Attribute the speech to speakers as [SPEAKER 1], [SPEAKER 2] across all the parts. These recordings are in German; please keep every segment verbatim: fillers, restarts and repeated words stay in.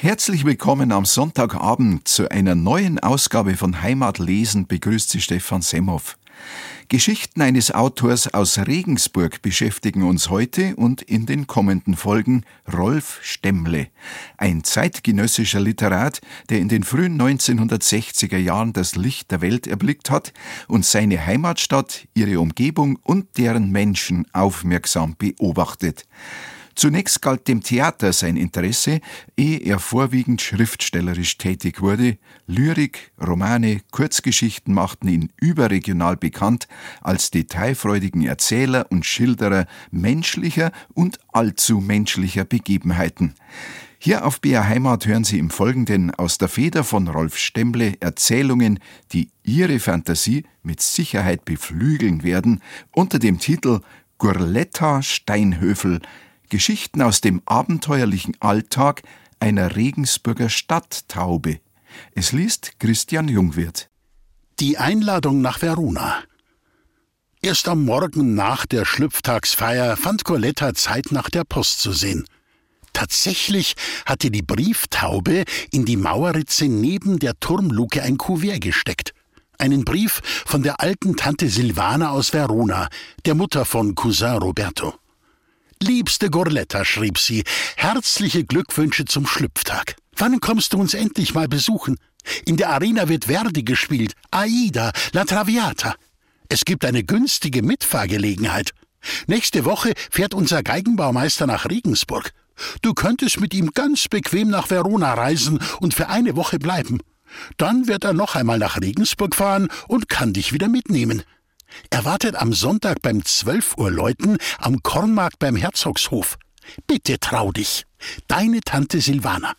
[SPEAKER 1] Herzlich willkommen am Sonntagabend zu einer neuen Ausgabe von Heimatlesen, begrüßt Sie Stefan Semhoff. Geschichten eines Autors aus Regensburg beschäftigen uns heute und in den kommenden Folgen Rolf Stemmle, ein zeitgenössischer Literat, der in den frühen neunzehnhundertsechziger Jahren das Licht der Welt erblickt hat und seine Heimatstadt, ihre Umgebung und deren Menschen aufmerksam beobachtet. Zunächst galt dem Theater sein Interesse, ehe er vorwiegend schriftstellerisch tätig wurde. Lyrik, Romane, Kurzgeschichten machten ihn überregional bekannt als detailfreudigen Erzähler und Schilderer menschlicher und allzu menschlicher Begebenheiten. Hier auf B R Heimat hören Sie im Folgenden aus der Feder von Rolf Stemmle Erzählungen, die Ihre Fantasie mit Sicherheit beflügeln werden, unter dem Titel Gurletta Steinhöfel, Geschichten aus dem abenteuerlichen Alltag einer Regensburger Stadttaube. Es liest Christian Jungwirth.
[SPEAKER 2] Die Einladung nach Verona. Erst am Morgen nach der Schlüpftagsfeier fand Gurletta Zeit, nach der Post zu sehen. Tatsächlich hatte die Brieftaube in die Mauerritze neben der Turmluke ein Kuvert gesteckt. Einen Brief von der alten Tante Silvana aus Verona, der Mutter von Cousin Roberto. »Liebste Gurletta«, schrieb sie, »herzliche Glückwünsche zum Schlüpftag. Wann kommst du uns endlich mal besuchen? In der Arena wird Verdi gespielt, Aida, La Traviata. Es gibt eine günstige Mitfahrgelegenheit. Nächste Woche fährt unser Geigenbaumeister nach Regensburg. Du könntest mit ihm ganz bequem nach Verona reisen und für eine Woche bleiben. Dann wird er noch einmal nach Regensburg fahren und kann dich wieder mitnehmen. Er wartet am Sonntag beim zwölf Uhr Läuten am Kornmarkt beim Herzogshof. Bitte trau dich. Deine Tante Silvana.«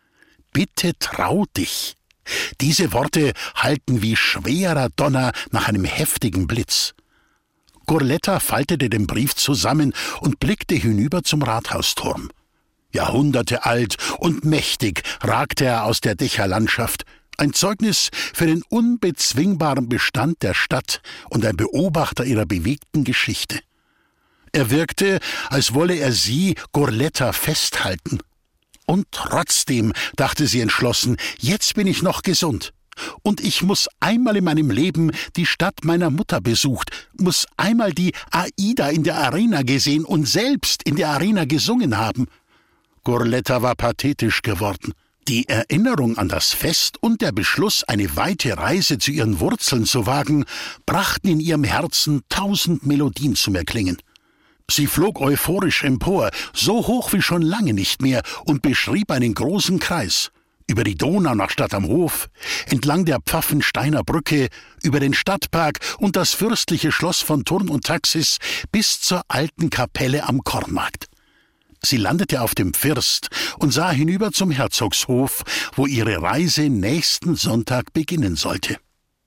[SPEAKER 2] Bitte trau dich. Diese Worte halten wie schwerer Donner nach einem heftigen Blitz. Gurletta faltete den Brief zusammen und blickte hinüber zum Rathausturm. Jahrhunderte alt und mächtig ragte er aus der Dächerlandschaft, ein Zeugnis für den unbezwingbaren Bestand der Stadt und ein Beobachter ihrer bewegten Geschichte. Er wirkte, als wolle er sie, Gurletta, festhalten. Und trotzdem, dachte sie entschlossen, jetzt bin ich noch gesund. Und ich muss einmal in meinem Leben die Stadt meiner Mutter besucht, muss einmal die Aida in der Arena gesehen und selbst in der Arena gesungen haben. Gurletta war pathetisch geworden. Die Erinnerung an das Fest und der Beschluss, eine weite Reise zu ihren Wurzeln zu wagen, brachten in ihrem Herzen tausend Melodien zum Erklingen. Sie flog euphorisch empor, so hoch wie schon lange nicht mehr, und beschrieb einen großen Kreis. Über die Donau nach Stadt am Hof, entlang der Pfaffensteiner Brücke, über den Stadtpark und das fürstliche Schloss von Thurn und Taxis bis zur alten Kapelle am Kornmarkt. Sie landete auf dem First und sah hinüber zum Herzogshof, wo ihre Reise nächsten Sonntag beginnen sollte.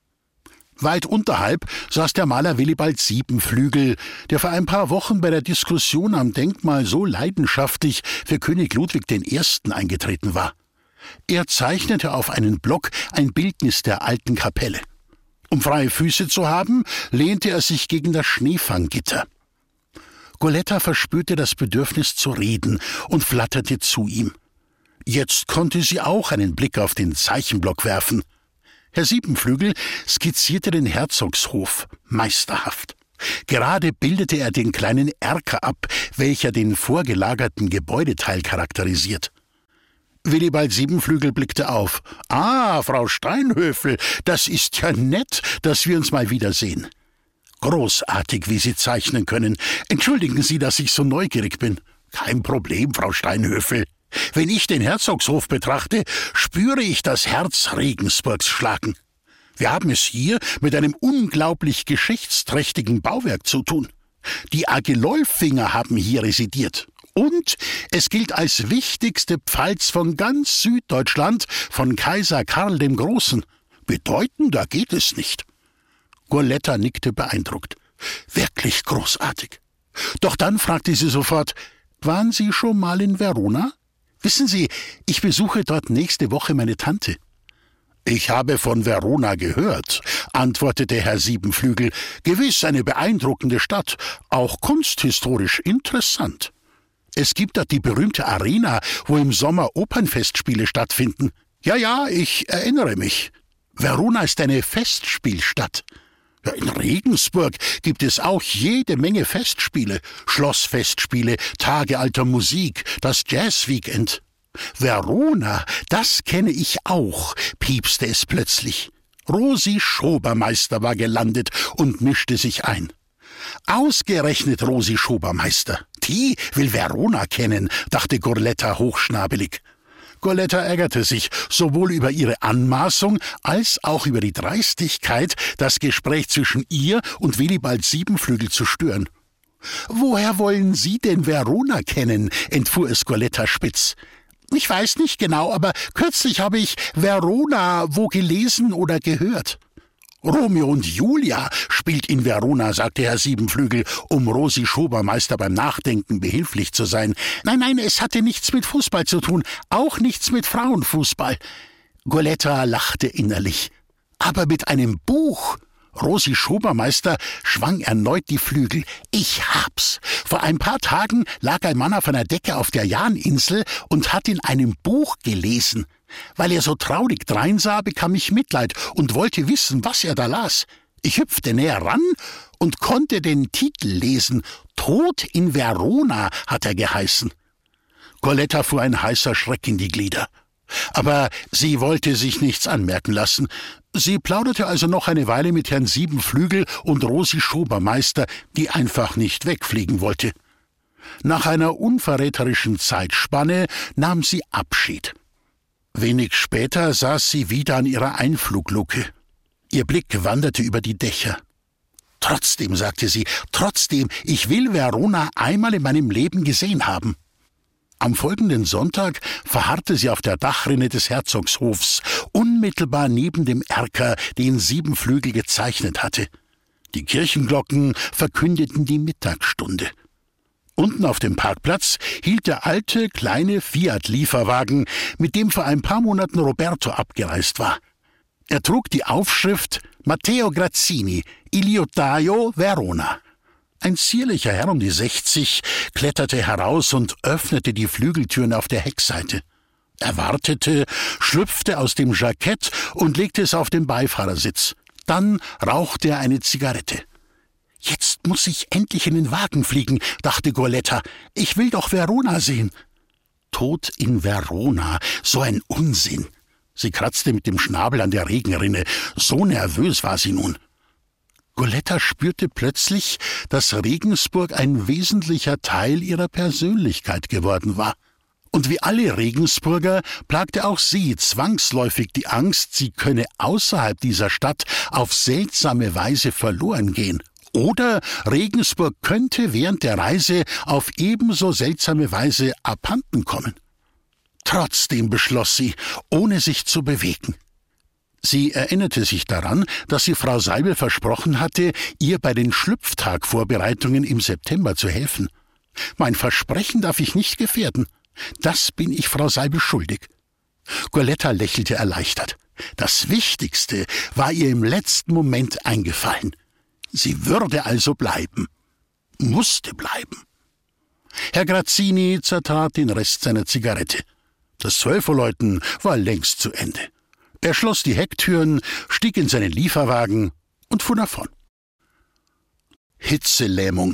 [SPEAKER 2] Weit unterhalb saß der Maler Willibald Siebenflügel, der vor ein paar Wochen bei der Diskussion am Denkmal so leidenschaftlich für König Ludwig der Erste eingetreten war. Er zeichnete auf einen Block ein Bildnis der alten Kapelle. Um freie Füße zu haben, lehnte er sich gegen das Schneefanggitter. Gurletta verspürte das Bedürfnis zu reden und flatterte zu ihm. Jetzt konnte sie auch einen Blick auf den Zeichenblock werfen. Herr Siebenflügel skizzierte den Herzogshof meisterhaft. Gerade bildete er den kleinen Erker ab, welcher den vorgelagerten Gebäudeteil charakterisiert. Willibald Siebenflügel blickte auf. »Ah, Frau Steinhöfel, das ist ja nett, dass wir uns mal wiedersehen. Großartig, wie Sie zeichnen können. Entschuldigen Sie, dass ich so neugierig bin.« »Kein Problem, Frau Steinhöfel. Wenn ich den Herzogshof betrachte, spüre ich das Herz Regensburgs schlagen. Wir haben es hier mit einem unglaublich geschichtsträchtigen Bauwerk zu tun. Die Agilolfinger haben hier residiert. Und es gilt als wichtigste Pfalz von ganz Süddeutschland von Kaiser Karl dem Großen. Bedeutender geht es nicht.« Gurletta nickte beeindruckt. »Wirklich großartig.« Doch dann fragte sie sofort, »Waren Sie schon mal in Verona? Wissen Sie, ich besuche dort nächste Woche meine Tante.« »Ich habe von Verona gehört«, antwortete Herr Siebenflügel. »Gewiss eine beeindruckende Stadt, auch kunsthistorisch interessant.« Es gibt dort die berühmte Arena, wo im Sommer Opernfestspiele stattfinden. Ja, ja, ich erinnere mich. Verona ist eine Festspielstadt. Ja, in Regensburg gibt es auch jede Menge Festspiele. Schlossfestspiele, Tage alter Musik, das Jazzweekend. Verona, das kenne ich auch, piepste es plötzlich. Rosi Schobermeister war gelandet und mischte sich ein. Ausgerechnet Rosi Schobermeister. Die will Verona kennen, dachte Gorletta hochschnabelig. Gorletta ärgerte sich sowohl über ihre Anmaßung als auch über die Dreistigkeit, das Gespräch zwischen ihr und Willibald Siebenflügel zu stören. »Woher wollen Sie denn Verona kennen?« entfuhr es Gorletta spitz. »Ich weiß nicht genau, aber kürzlich habe ich Verona wo gelesen oder gehört.« »Romeo und Julia spielt in Verona«, sagte Herr Siebenflügel, um Rosi Schobermeister beim Nachdenken behilflich zu sein. »Nein, nein, es hatte nichts mit Fußball zu tun, auch nichts mit Frauenfußball.« Gorletta lachte innerlich. »Aber mit einem Buch?« Rosi Schobermeister schwang erneut die Flügel. »Ich hab's. Vor ein paar Tagen lag ein Mann auf einer Decke auf der Jahninsel und hat in einem Buch gelesen. Weil er so traurig dreinsah, bekam ich Mitleid und wollte wissen, was er da las. Ich hüpfte näher ran und konnte den Titel lesen. »Tod in Verona« hat er geheißen.« Gorletta fuhr ein heißer Schreck in die Glieder. Aber sie wollte sich nichts anmerken lassen. Sie plauderte also noch eine Weile mit Herrn Siebenflügel und Rosi Schobermeister, die einfach nicht wegfliegen wollte. Nach einer unverräterischen Zeitspanne nahm sie Abschied. Wenig später saß sie wieder an ihrer Einflugluke. Ihr Blick wanderte über die Dächer. »Trotzdem«, sagte sie, »trotzdem, ich will Verona einmal in meinem Leben gesehen haben.« Am folgenden Sonntag verharrte sie auf der Dachrinne des Herzogshofs, unmittelbar neben dem Erker, den Siebenflügel gezeichnet hatte. Die Kirchenglocken verkündeten die Mittagsstunde. Unten auf dem Parkplatz hielt der alte, kleine Fiat-Lieferwagen, mit dem vor ein paar Monaten Roberto abgereist war. Er trug die Aufschrift »Matteo Grazzini, Iliotaio, Verona«. Ein zierlicher Herr um die sechzig kletterte heraus und öffnete die Flügeltüren auf der Heckseite. Er wartete, schlüpfte aus dem Jackett und legte es auf den Beifahrersitz. Dann rauchte er eine Zigarette. »Jetzt muss ich endlich in den Wagen fliegen«, dachte Gorletta. »Ich will doch Verona sehen.« Tod in Verona, so ein Unsinn. Sie kratzte mit dem Schnabel an der Regenrinne. So nervös war sie nun. Gorletta spürte plötzlich, dass Regensburg ein wesentlicher Teil ihrer Persönlichkeit geworden war. Und wie alle Regensburger plagte auch sie zwangsläufig die Angst, sie könne außerhalb dieser Stadt auf seltsame Weise verloren gehen. Oder Regensburg könnte während der Reise auf ebenso seltsame Weise abhanden kommen. Trotzdem beschloss sie, ohne sich zu bewegen. Sie erinnerte sich daran, dass sie Frau Seibel versprochen hatte, ihr bei den Schlüpftagvorbereitungen im September zu helfen. »Mein Versprechen darf ich nicht gefährden. Das bin ich Frau Seibel schuldig.« Gorletta lächelte erleichtert. Das Wichtigste war ihr im letzten Moment eingefallen. Sie würde also bleiben. Musste bleiben. Herr Grazzini zertrat den Rest seiner Zigarette. Das Zwölferläuten war längst zu Ende. Er schloss die Hecktüren, stieg in seinen Lieferwagen und fuhr davon. Hitzelähmung.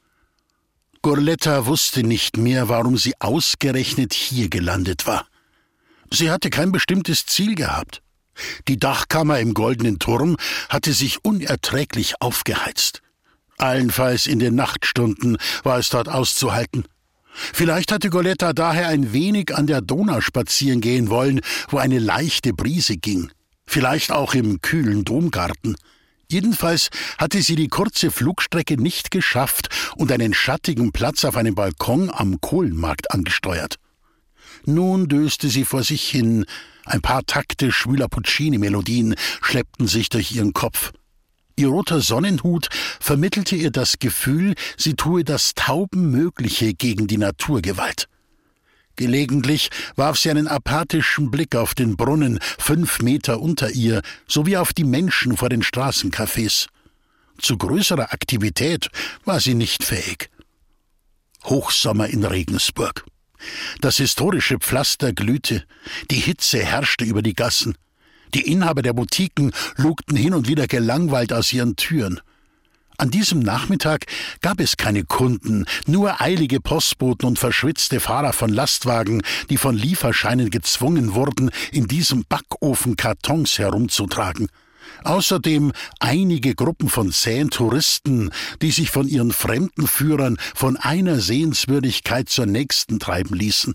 [SPEAKER 2] Gorletta wusste nicht mehr, warum sie ausgerechnet hier gelandet war. Sie hatte kein bestimmtes Ziel gehabt. Die Dachkammer im Goldenen Turm hatte sich unerträglich aufgeheizt. Allenfalls in den Nachtstunden war es dort auszuhalten. Vielleicht hatte Gorletta daher ein wenig an der Donau spazieren gehen wollen, wo eine leichte Brise ging. Vielleicht auch im kühlen Domgarten. Jedenfalls hatte sie die kurze Flugstrecke nicht geschafft und einen schattigen Platz auf einem Balkon am Kohlenmarkt angesteuert. Nun döste sie vor sich hin. Ein paar Takte schwüler Puccini-Melodien schleppten sich durch ihren Kopf. Ihr roter Sonnenhut vermittelte ihr das Gefühl, sie tue das Taubenmögliche gegen die Naturgewalt. Gelegentlich warf sie einen apathischen Blick auf den Brunnen fünf Meter unter ihr, sowie auf die Menschen vor den Straßencafés. Zu größerer Aktivität war sie nicht fähig. Hochsommer in Regensburg. Das historische Pflaster glühte, die Hitze herrschte über die Gassen. Die Inhaber der Boutiquen lugten hin und wieder gelangweilt aus ihren Türen. An diesem Nachmittag gab es keine Kunden, nur eilige Postboten und verschwitzte Fahrer von Lastwagen, die von Lieferscheinen gezwungen wurden, in diesem Backofen Kartons herumzutragen. Außerdem einige Gruppen von zähen Touristen, die sich von ihren Fremdenführern von einer Sehenswürdigkeit zur nächsten treiben ließen.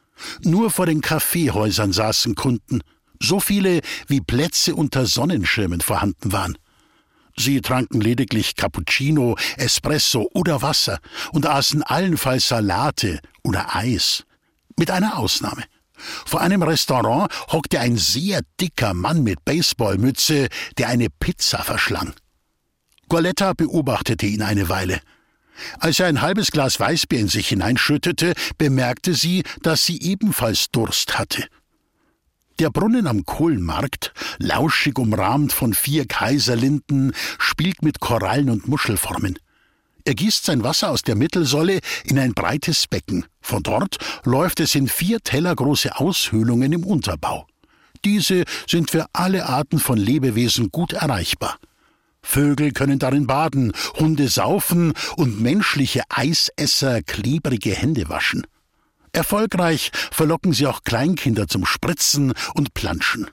[SPEAKER 2] Nur vor den Kaffeehäusern saßen Kunden, so viele wie Plätze unter Sonnenschirmen vorhanden waren. Sie tranken lediglich Cappuccino, Espresso oder Wasser und aßen allenfalls Salate oder Eis. Mit einer Ausnahme. Vor einem Restaurant hockte ein sehr dicker Mann mit Baseballmütze, der eine Pizza verschlang. Goletta beobachtete ihn eine Weile. Als er ein halbes Glas Weißbier in sich hineinschüttete, bemerkte sie, dass sie ebenfalls Durst hatte. Der Brunnen am Kohlenmarkt, lauschig umrahmt von vier Kaiserlinden, spielt mit Korallen und Muschelformen. Er gießt sein Wasser aus der Mittelsäule in ein breites Becken. Von dort läuft es in vier tellergroße Aushöhlungen im Unterbau. Diese sind für alle Arten von Lebewesen gut erreichbar. Vögel können darin baden, Hunde saufen und menschliche Eisesser klebrige Hände waschen. Erfolgreich verlocken sie auch Kleinkinder zum Spritzen und Planschen.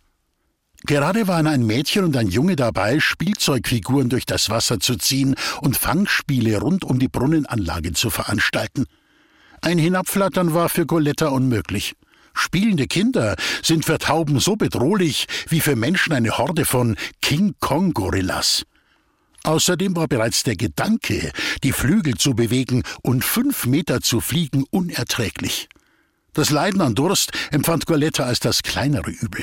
[SPEAKER 2] Gerade waren ein Mädchen und ein Junge dabei, Spielzeugfiguren durch das Wasser zu ziehen und Fangspiele rund um die Brunnenanlage zu veranstalten. Ein Hinabflattern war für Goletta unmöglich. Spielende Kinder sind für Tauben so bedrohlich wie für Menschen eine Horde von King-Kong-Gorillas. Außerdem war bereits der Gedanke, die Flügel zu bewegen und fünf Meter zu fliegen, unerträglich. Das Leiden an Durst empfand Goletta als das kleinere Übel.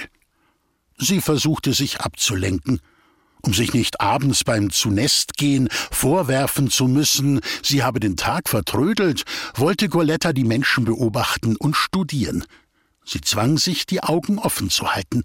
[SPEAKER 2] Sie versuchte sich abzulenken, um sich nicht abends beim Zunächstgehen vorwerfen zu müssen, sie habe den Tag vertrödelt, wollte Goletta die Menschen beobachten und studieren. Sie zwang sich, die Augen offen zu halten.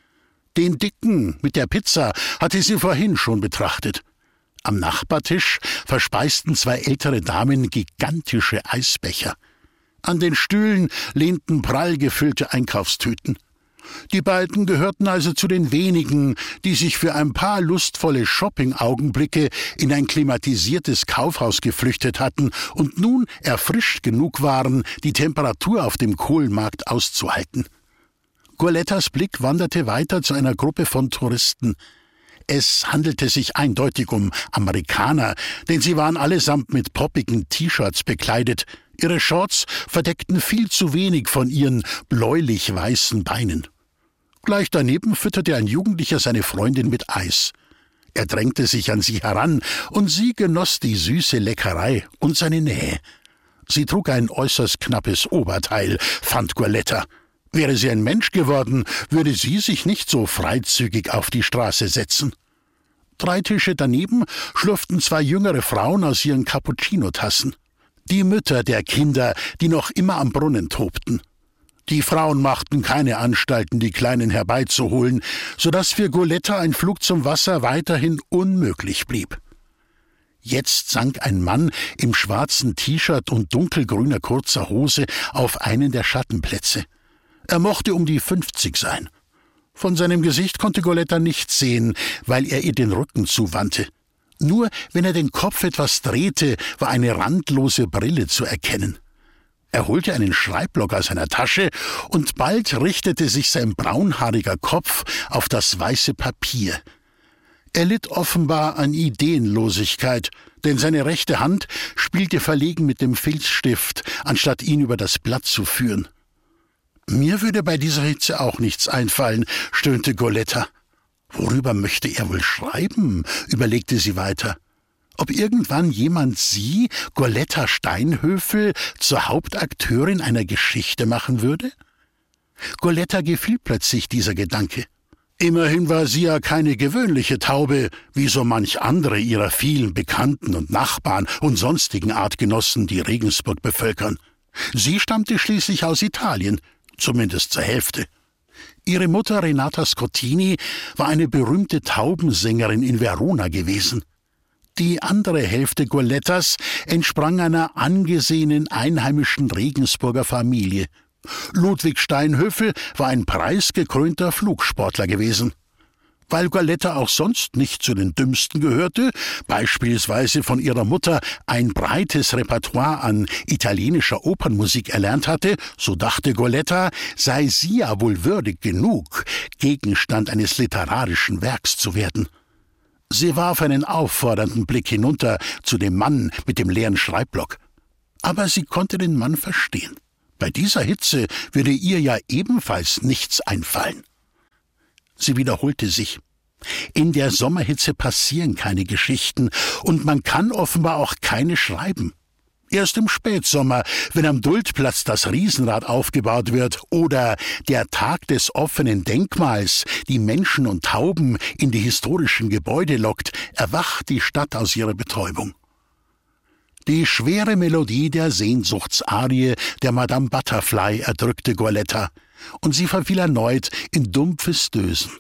[SPEAKER 2] Den Dicken mit der Pizza hatte sie vorhin schon betrachtet. Am Nachbartisch verspeisten zwei ältere Damen gigantische Eisbecher. An den Stühlen lehnten prall gefüllte Einkaufstüten. Die beiden gehörten also zu den wenigen, die sich für ein paar lustvolle Shopping-Augenblicke in ein klimatisiertes Kaufhaus geflüchtet hatten und nun erfrischt genug waren, die Temperatur auf dem Kohlenmarkt auszuhalten. Golettas Blick wanderte weiter zu einer Gruppe von Touristen. Es handelte sich eindeutig um Amerikaner, denn sie waren allesamt mit poppigen T-Shirts bekleidet. Ihre Shorts verdeckten viel zu wenig von ihren bläulich-weißen Beinen. Gleich daneben fütterte ein Jugendlicher seine Freundin mit Eis. Er drängte sich an sie heran, und sie genoss die süße Leckerei und seine Nähe. Sie trug ein äußerst knappes Oberteil, fand Goletta. Wäre sie ein Mensch geworden, würde sie sich nicht so freizügig auf die Straße setzen. Drei Tische daneben schlürften zwei jüngere Frauen aus ihren Cappuccino-Tassen. Die Mütter der Kinder, die noch immer am Brunnen tobten. Die Frauen machten keine Anstalten, die Kleinen herbeizuholen, so dass für Goletta ein Flug zum Wasser weiterhin unmöglich blieb. Jetzt sank ein Mann im schwarzen T-Shirt und dunkelgrüner kurzer Hose auf einen der Schattenplätze. Er mochte um die fünfzig sein. Von seinem Gesicht konnte Goletta nichts sehen, weil er ihr den Rücken zuwandte. Nur wenn er den Kopf etwas drehte, war eine randlose Brille zu erkennen. Er holte einen Schreibblock aus seiner Tasche, und bald richtete sich sein braunhaariger Kopf auf das weiße Papier. Er litt offenbar an Ideenlosigkeit, denn seine rechte Hand spielte verlegen mit dem Filzstift, anstatt ihn über das Blatt zu führen. »Mir würde bei dieser Hitze auch nichts einfallen«, stöhnte Goletta. »Worüber möchte er wohl schreiben?«, überlegte sie weiter. »Ob irgendwann jemand sie, Goletta Steinhöfel, zur Hauptakteurin einer Geschichte machen würde?« Goletta gefiel plötzlich dieser Gedanke. Immerhin war sie ja keine gewöhnliche Taube, wie so manch andere ihrer vielen Bekannten und Nachbarn und sonstigen Artgenossen, die Regensburg bevölkern. Sie stammte schließlich aus Italien, zumindest zur Hälfte. Ihre Mutter Renata Scottini war eine berühmte Taubensängerin in Verona gewesen. Die andere Hälfte Golettas entsprang einer angesehenen einheimischen Regensburger Familie. Ludwig Steinhöfel war ein preisgekrönter Flugsportler gewesen. Weil Goletta auch sonst nicht zu den Dümmsten gehörte, beispielsweise von ihrer Mutter ein breites Repertoire an italienischer Opernmusik erlernt hatte, so dachte Goletta, sei sie ja wohl würdig genug, Gegenstand eines literarischen Werks zu werden. Sie warf einen auffordernden Blick hinunter zu dem Mann mit dem leeren Schreibblock. Aber sie konnte den Mann verstehen. Bei dieser Hitze würde ihr ja ebenfalls nichts einfallen. Sie wiederholte sich. In der Sommerhitze passieren keine Geschichten und man kann offenbar auch keine schreiben. Erst im Spätsommer, wenn am Duldplatz das Riesenrad aufgebaut wird oder der Tag des offenen Denkmals die Menschen und Tauben in die historischen Gebäude lockt, erwacht die Stadt aus ihrer Betäubung. Die schwere Melodie der Sehnsuchtsarie der Madame Butterfly erdrückte Goletta, und sie verfiel erneut in dumpfes Dösen.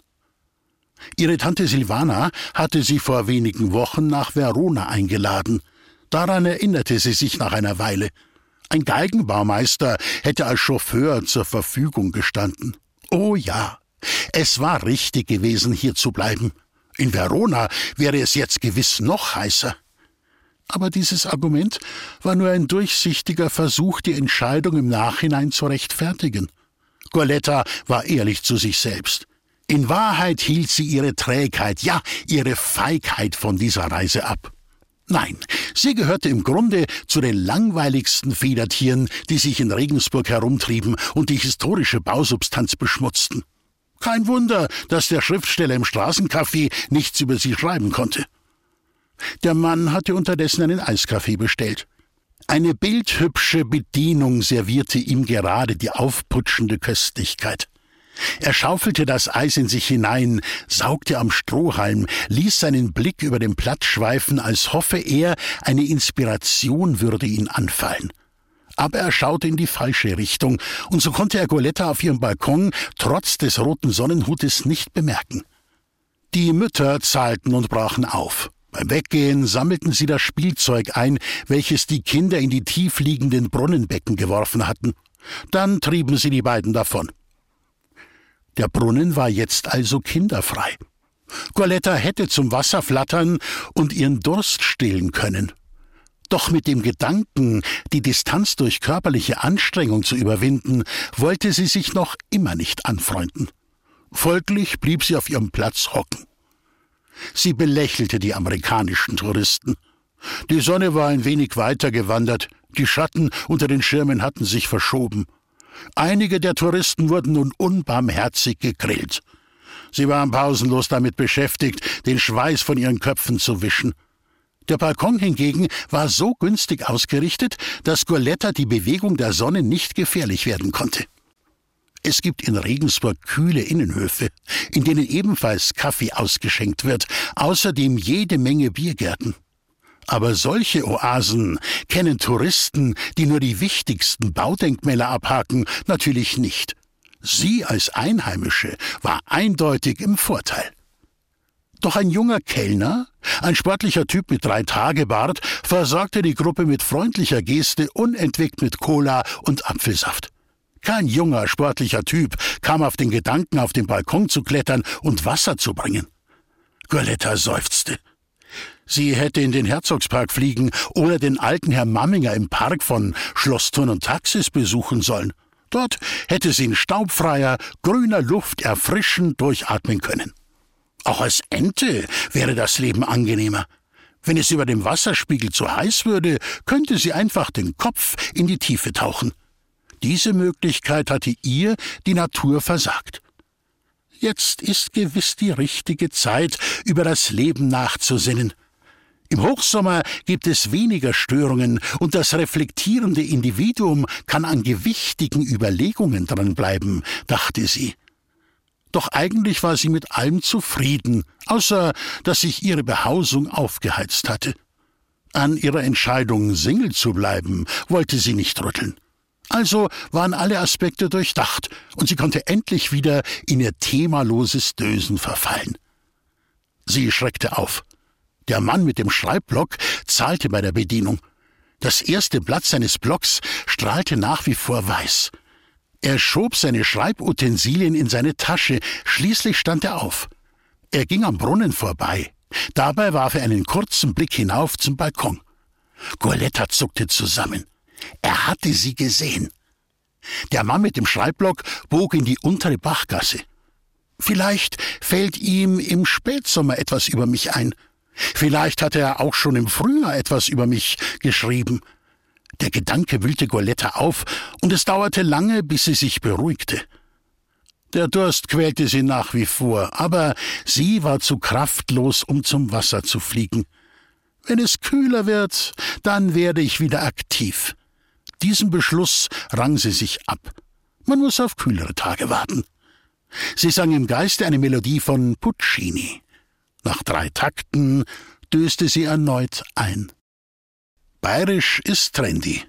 [SPEAKER 2] Ihre Tante Silvana hatte sie vor wenigen Wochen nach Verona eingeladen. Daran erinnerte sie sich nach einer Weile. Ein Geigenbaumeister hätte als Chauffeur zur Verfügung gestanden. Oh ja, es war richtig gewesen, hier zu bleiben. In Verona wäre es jetzt gewiss noch heißer. Aber dieses Argument war nur ein durchsichtiger Versuch, die Entscheidung im Nachhinein zu rechtfertigen. Goletta war ehrlich zu sich selbst. In Wahrheit hielt sie ihre Trägheit, ja, ihre Feigheit von dieser Reise ab. Nein, sie gehörte im Grunde zu den langweiligsten Federtieren, die sich in Regensburg herumtrieben und die historische Bausubstanz beschmutzten. Kein Wunder, dass der Schriftsteller im Straßencafé nichts über sie schreiben konnte. Der Mann hatte unterdessen einen Eiskaffee bestellt. Eine bildhübsche Bedienung servierte ihm gerade die aufputschende Köstlichkeit. Er schaufelte das Eis in sich hinein, saugte am Strohhalm, ließ seinen Blick über den Platz schweifen, als hoffe er, eine Inspiration würde ihn anfallen. Aber er schaute in die falsche Richtung, und so konnte er Goletta auf ihrem Balkon trotz des roten Sonnenhutes nicht bemerken. Die Mütter zahlten und brachen auf. Beim Weggehen sammelten sie das Spielzeug ein, welches die Kinder in die tief liegenden Brunnenbecken geworfen hatten. Dann trieben sie die beiden davon. Der Brunnen war jetzt also kinderfrei. Goletta hätte zum Wasser flattern und ihren Durst stillen können. Doch mit dem Gedanken, die Distanz durch körperliche Anstrengung zu überwinden, wollte sie sich noch immer nicht anfreunden. Folglich blieb sie auf ihrem Platz hocken. Sie belächelte die amerikanischen Touristen. Die Sonne war ein wenig weiter gewandert, die Schatten unter den Schirmen hatten sich verschoben. Einige der Touristen wurden nun unbarmherzig gegrillt. Sie waren pausenlos damit beschäftigt, den Schweiß von ihren Köpfen zu wischen. Der Balkon hingegen war so günstig ausgerichtet, dass Goletta die Bewegung der Sonne nicht gefährlich werden konnte. Es gibt in Regensburg kühle Innenhöfe, in denen ebenfalls Kaffee ausgeschenkt wird, außerdem jede Menge Biergärten. Aber solche Oasen kennen Touristen, die nur die wichtigsten Baudenkmäler abhaken, natürlich nicht. Sie als Einheimische war eindeutig im Vorteil. Doch ein junger Kellner, ein sportlicher Typ mit Drei-Tage-Bart, versorgte die Gruppe mit freundlicher Geste unentwegt mit Cola und Apfelsaft. Kein junger, sportlicher Typ kam auf den Gedanken, auf den Balkon zu klettern und Wasser zu bringen. Goletta seufzte. Sie hätte in den Herzogspark fliegen oder den alten Herrn Mamminger im Park von Schloss Thurn und Taxis besuchen sollen. Dort hätte sie in staubfreier, grüner Luft erfrischend durchatmen können. Auch als Ente wäre das Leben angenehmer. Wenn es über dem Wasserspiegel zu heiß würde, könnte sie einfach den Kopf in die Tiefe tauchen. Diese Möglichkeit hatte ihr die Natur versagt. Jetzt ist gewiss die richtige Zeit, über das Leben nachzusinnen. Im Hochsommer gibt es weniger Störungen und das reflektierende Individuum kann an gewichtigen Überlegungen dranbleiben, dachte sie. Doch eigentlich war sie mit allem zufrieden, außer dass sich ihre Behausung aufgeheizt hatte. An ihrer Entscheidung, Single zu bleiben, wollte sie nicht rütteln. Also waren alle Aspekte durchdacht und sie konnte endlich wieder in ihr themaloses Dösen verfallen. Sie schreckte auf. Der Mann mit dem Schreibblock zahlte bei der Bedienung. Das erste Blatt seines Blocks strahlte nach wie vor weiß. Er schob seine Schreibutensilien in seine Tasche, schließlich stand er auf. Er ging am Brunnen vorbei. Dabei warf er einen kurzen Blick hinauf zum Balkon. Goaletta zuckte zusammen. Er hatte sie gesehen. Der Mann mit dem Schreibblock bog in die untere Bachgasse. Vielleicht fällt ihm im Spätsommer etwas über mich ein. Vielleicht hat er auch schon im Frühjahr etwas über mich geschrieben. Der Gedanke wühlte Goaletta auf, und es dauerte lange, bis sie sich beruhigte. Der Durst quälte sie nach wie vor, aber sie war zu kraftlos, um zum Wasser zu fliegen. Wenn es kühler wird, dann werde ich wieder aktiv. Diesen Beschluss rang sie sich ab. Man muss auf kühlere Tage warten. Sie sang im Geiste eine Melodie von Puccini. Nach drei Takten döste sie erneut ein. Bayerisch ist trendy.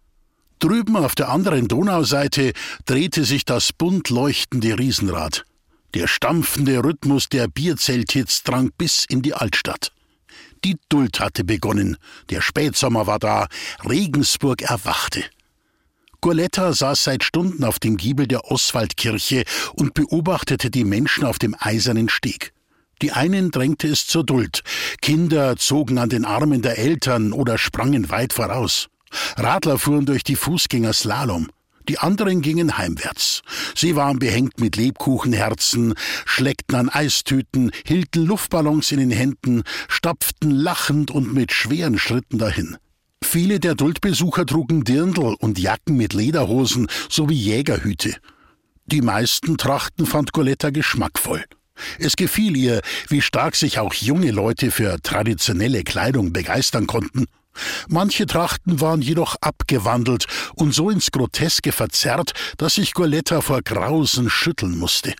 [SPEAKER 2] Drüben auf der anderen Donauseite drehte sich das bunt leuchtende Riesenrad. Der stampfende Rhythmus der Bierzelthits drang bis in die Altstadt. Die Duld hatte begonnen, der Spätsommer war da, Regensburg erwachte. Goaletta saß seit Stunden auf dem Giebel der Oswaldkirche und beobachtete die Menschen auf dem eisernen Steg. Die einen drängte es zur Duld, Kinder zogen an den Armen der Eltern oder sprangen weit voraus. Radler fuhren durch die Fußgänger Slalom. Die anderen gingen heimwärts. Sie waren behängt mit Lebkuchenherzen, schleckten an Eistüten, hielten Luftballons in den Händen, stapften lachend und mit schweren Schritten dahin. Viele der Duldbesucher trugen Dirndl und Jacken mit Lederhosen sowie Jägerhüte. Die meisten Trachten fand Goaletta geschmackvoll. Es gefiel ihr, wie stark sich auch junge Leute für traditionelle Kleidung begeistern konnten. Manche Trachten waren jedoch abgewandelt und so ins Groteske verzerrt, dass sich Goaletta vor Grausen schütteln musste.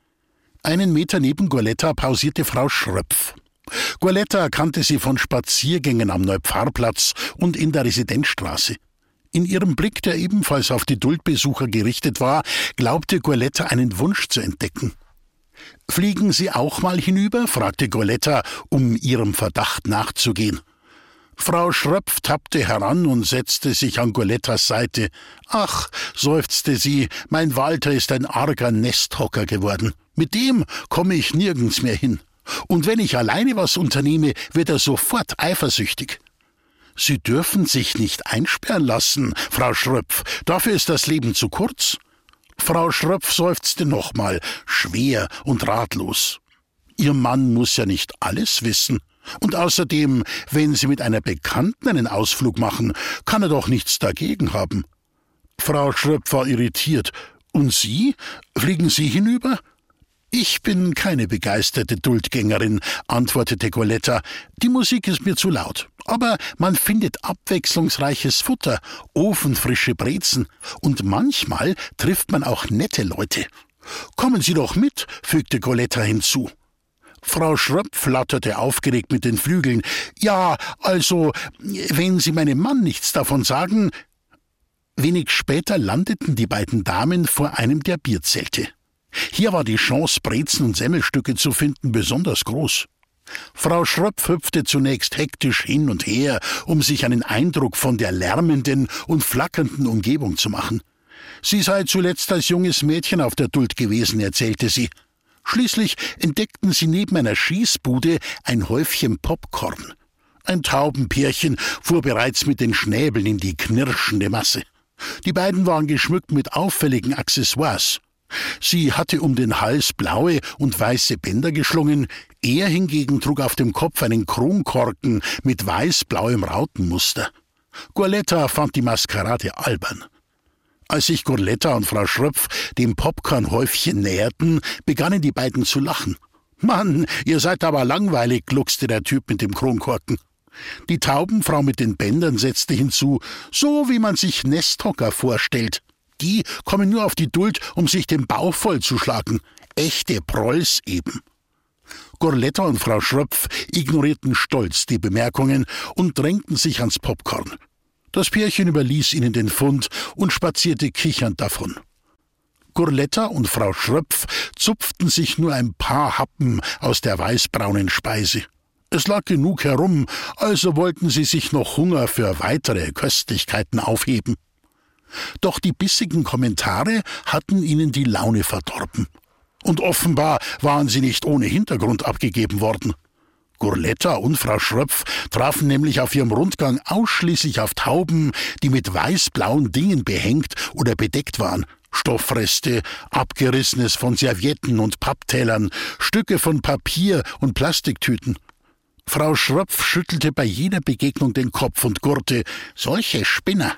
[SPEAKER 2] Einen Meter neben Goaletta pausierte Frau Schröpf. Goaletta kannte sie von Spaziergängen am Neupfarrplatz und in der Residenzstraße. In ihrem Blick, der ebenfalls auf die Duldbesucher gerichtet war, glaubte Goaletta einen Wunsch zu entdecken. »Fliegen Sie auch mal hinüber?« fragte Goaletta, um ihrem Verdacht nachzugehen. Frau Schröpf tappte heran und setzte sich an Goalettas Seite. »Ach«, seufzte sie, »mein Walter ist ein arger Nesthocker geworden. Mit dem komme ich nirgends mehr hin. Und wenn ich alleine was unternehme, wird er sofort eifersüchtig.« »Sie dürfen sich nicht einsperren lassen, Frau Schröpf. Dafür ist das Leben zu kurz.« Frau Schröpf seufzte nochmal, schwer und ratlos. Ihr Mann muss ja nicht alles wissen. Und außerdem, wenn Sie mit einer Bekannten einen Ausflug machen, kann er doch nichts dagegen haben. Frau Schröpf war irritiert. Und Sie? Fliegen Sie hinüber? »Ich bin keine begeisterte Duldgängerin«, antwortete Goaletta. »Die Musik ist mir zu laut. Aber man findet abwechslungsreiches Futter, ofenfrische Brezen und manchmal trifft man auch nette Leute. »Kommen Sie doch mit«, fügte Goaletta hinzu. Frau Schröpf flatterte aufgeregt mit den Flügeln. »Ja, also, wenn Sie meinem Mann nichts davon sagen.« Wenig später landeten die beiden Damen vor einem der Bierzelte. Hier war die Chance, Brezen und Semmelstücke zu finden, besonders groß. Frau Schröpf hüpfte zunächst hektisch hin und her, um sich einen Eindruck von der lärmenden und flackernden Umgebung zu machen. Sie sei zuletzt als junges Mädchen auf der Duld gewesen, erzählte sie. Schließlich entdeckten sie neben einer Schießbude ein Häufchen Popcorn. Ein Taubenpärchen fuhr bereits mit den Schnäbeln in die knirschende Masse. Die beiden waren geschmückt mit auffälligen Accessoires. Sie hatte um den Hals blaue und weiße Bänder geschlungen, er hingegen trug auf dem Kopf einen Kronkorken mit weiß-blauem Rautenmuster. Goaletta fand die Maskerade albern. Als sich Goaletta und Frau Schröpf dem Popcornhäufchen näherten, begannen die beiden zu lachen. »Mann, ihr seid aber langweilig«, gluckste der Typ mit dem Kronkorken. Die Taubenfrau mit den Bändern setzte hinzu, »so wie man sich Nesthocker vorstellt. Die kommen nur auf die Duld, um sich den Bauch vollzuschlagen. Echte Prolls eben.« Goaletta und Frau Schröpf ignorierten stolz die Bemerkungen und drängten sich ans Popcorn. Das Pärchen überließ ihnen den Fund und spazierte kichernd davon. Goaletta und Frau Schröpf zupften sich nur ein paar Happen aus der weißbraunen Speise. Es lag genug herum, also wollten sie sich noch Hunger für weitere Köstlichkeiten aufheben. Doch die bissigen Kommentare hatten ihnen die Laune verdorben. Und offenbar waren sie nicht ohne Hintergrund abgegeben worden. Gurletta und Frau Schröpf trafen nämlich auf ihrem Rundgang ausschließlich auf Tauben, die mit weiß-blauen Dingen behängt oder bedeckt waren. Stoffreste, Abgerissenes von Servietten und Papptellern, Stücke von Papier und Plastiktüten. Frau Schröpf schüttelte bei jeder Begegnung den Kopf und gurrte: »Solche Spinner!«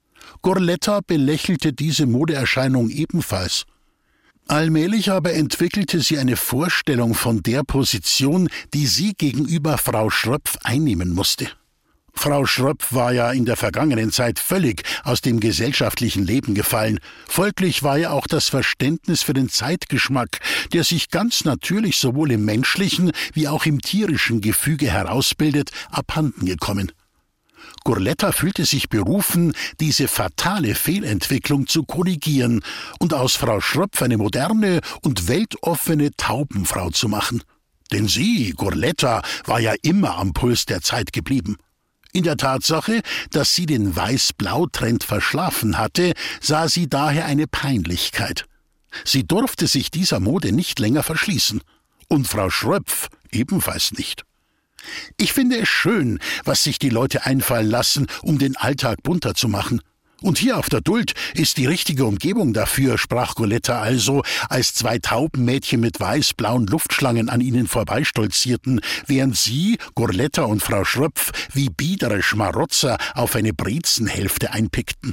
[SPEAKER 2] Gurletta belächelte diese Modeerscheinung ebenfalls. Allmählich aber entwickelte sie eine Vorstellung von der Position, die sie gegenüber Frau Schröpf einnehmen musste. Frau Schröpf war ja in der vergangenen Zeit völlig aus dem gesellschaftlichen Leben gefallen. Folglich war ja auch das Verständnis für den Zeitgeschmack, der sich ganz natürlich sowohl im menschlichen wie auch im tierischen Gefüge herausbildet, abhanden gekommen. Gurletta fühlte sich berufen, diese fatale Fehlentwicklung zu korrigieren und aus Frau Schröpf eine moderne und weltoffene Taubenfrau zu machen. Denn sie, Gurletta, war ja immer am Puls der Zeit geblieben. In der Tatsache, dass sie den Weiß-Blau-Trend verschlafen hatte, sah sie daher eine Peinlichkeit. Sie durfte sich dieser Mode nicht länger verschließen. Und Frau Schröpf ebenfalls nicht. »Ich finde es schön, was sich die Leute einfallen lassen, um den Alltag bunter zu machen. Und hier auf der Duld ist die richtige Umgebung dafür«, sprach Gurletta also, als zwei Taubenmädchen mit weiß-blauen Luftschlangen an ihnen vorbeistolzierten, während sie, Gurletta und Frau Schröpf, wie biedere Schmarotzer auf eine Brezenhälfte einpickten.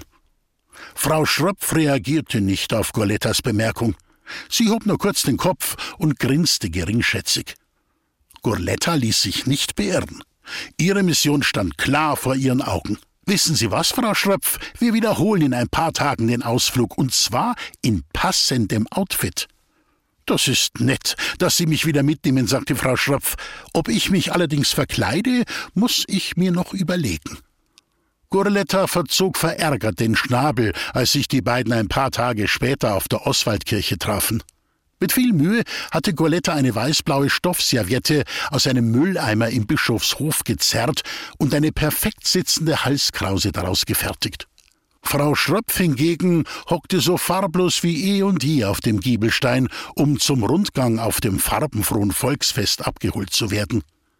[SPEAKER 2] Frau Schröpf reagierte nicht auf Gurlettas Bemerkung. Sie hob nur kurz den Kopf und grinste geringschätzig. Gurletta ließ sich nicht beirren. Ihre Mission stand klar vor ihren Augen. »Wissen Sie was, Frau Schröpf? Wir wiederholen in ein paar Tagen den Ausflug, und zwar in passendem Outfit.« »Das ist nett, dass Sie mich wieder mitnehmen«, sagte Frau Schröpf. »Ob ich mich allerdings verkleide, muss ich mir noch überlegen.« Gurletta verzog verärgert den Schnabel, als sich die beiden ein paar Tage später auf der Oswaldkirche trafen. Mit viel Mühe hatte Gurletta eine weißblaue Stoffserviette aus einem Mülleimer im Bischofshof gezerrt und eine perfekt sitzende Halskrause daraus gefertigt. Frau Schröpf hingegen hockte so farblos wie eh und je auf dem Giebelstein, um zum Rundgang auf dem farbenfrohen Volksfest abgeholt zu werden.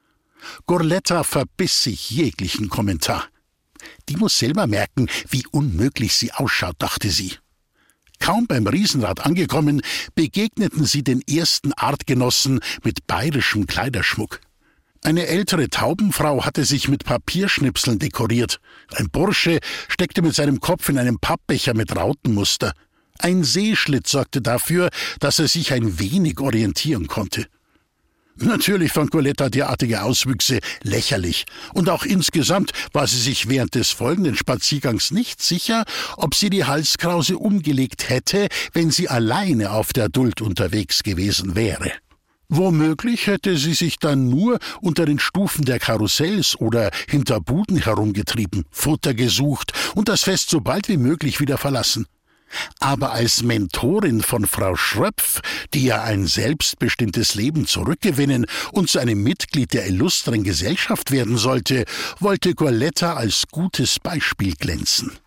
[SPEAKER 2] Gurletta verbiss sich jeglichen Kommentar. Die muss selber merken, wie unmöglich sie ausschaut, dachte sie. Kaum beim Riesenrad angekommen, begegneten sie den ersten Artgenossen mit bayerischem Kleiderschmuck. Eine ältere Taubenfrau hatte sich mit Papierschnipseln dekoriert. Ein Bursche steckte mit seinem Kopf in einem Pappbecher mit Rautenmuster. Ein Seeschlitz sorgte dafür, dass er sich ein wenig orientieren konnte. Natürlich fand Gurletta derartige Auswüchse lächerlich, und auch insgesamt war sie sich während des folgenden Spaziergangs nicht sicher, ob sie die Halskrause umgelegt hätte, wenn sie alleine auf der Duld unterwegs gewesen wäre. Womöglich hätte sie sich dann nur unter den Stufen der Karussells oder hinter Buden herumgetrieben, Futter gesucht und das Fest so bald wie möglich wieder verlassen. Aber als Mentorin von Frau Schröpf, die ja ein selbstbestimmtes Leben zurückgewinnen und zu einem Mitglied der illustren Gesellschaft werden sollte, wollte Gurletta als gutes Beispiel glänzen.